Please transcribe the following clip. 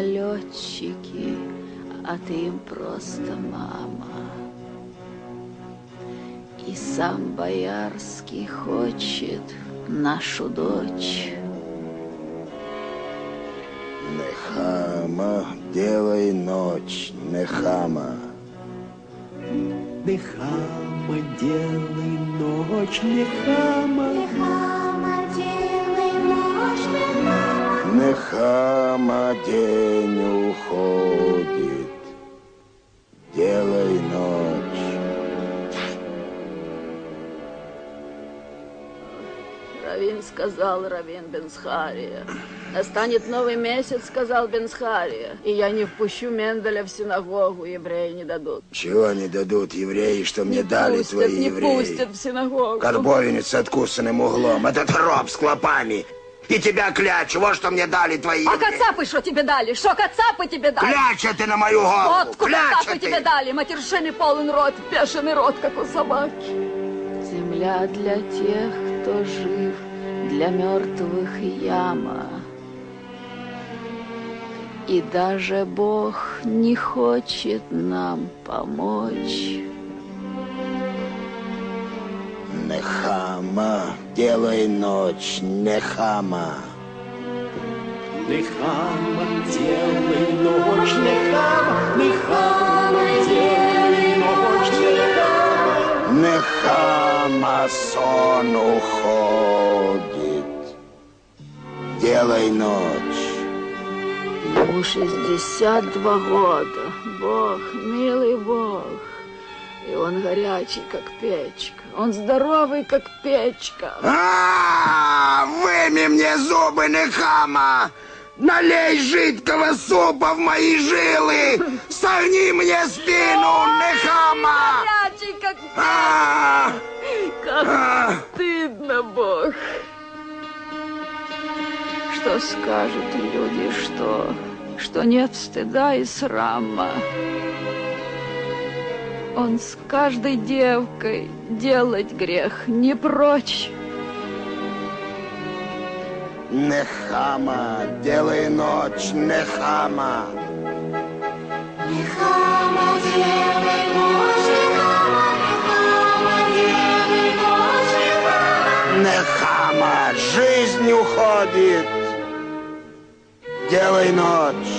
налетчики, а ты им просто мама. И сам Боярский хочет нашу дочь. Нехама, делай ночь, Нехама. Нехама, делай ночь, Нехама. Нехама, делай ночь, Нехама. Нехама, день уходит, делай ночь. Равин сказал, Равин Бен-Схария. Настанет новый месяц, сказал Бен-Схария, и я не впущу Менделя в синагогу, евреи не дадут. Чего не дадут евреи, что мне дали твои евреи? Не пустят в синагогу. Карбовинец с откусанным углом, этот роб с клопами. И тебя клячу, вот что мне дали твои евреи. А кацапы что тебе дали? Что кацапы тебе дали? Кляча ты на мою голову, Водку кацапы тебе дали, матершины полон рот, бешеный рот, как у собаки. Земля для тех, кто жив, для мертвых яма. И даже Бог не хочет нам помочь. Нехама, делай ночь, Нехама. Нехама, делай ночь, Нехама. Нехама, делай ночь, Нехама. Нехама, сон уходит, делай ночь. Ему 62 года. Бог, милый Бог. И он горячий, как печка. Он здоровый, как печка. Выми мне зубы, Нехама! Налей жидкого супа в мои жилы! Согни мне спину, Нехама! Горячий, как печка. Как стыдно, Бог. Что скажут люди, что нет стыда и срама. Он с каждой девкой делать грех не прочь. Нехама, делай ночь, Нехама. Нехама, делай ночь, Нехама. Нехама, делай ночь, Нехама. Нехама, жизнь уходит, делай ночь.